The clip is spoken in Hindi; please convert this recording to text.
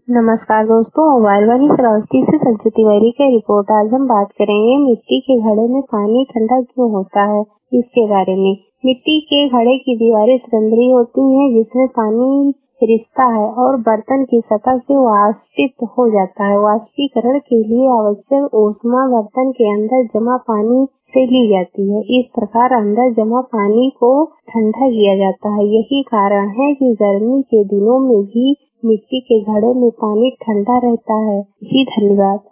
नमस्कार दोस्तों, मोबाइल वाली श्रावस्ती से संजू तिवारी की रिपोर्ट। आज हम बात करेंगे मिट्टी के घड़े में पानी ठंडा क्यों होता है, इसके बारे में। मिट्टी के घड़े की दीवारें संरंध्री होती हैं जिसमें पानी रिसता है और बर्तन की सतह से वाष्पित हो जाता है। वाष्पीकरण के लिए आवश्यक ऊष्मा बर्तन के अंदर जमा पानी से ली जाती है। इस प्रकार अंदर जमा पानी को ठंडा किया जाता है। यही कारण है कि गर्मी के दिनों में भी मिट्टी के घड़े में पानी ठंडा रहता है। जी धन्यवाद।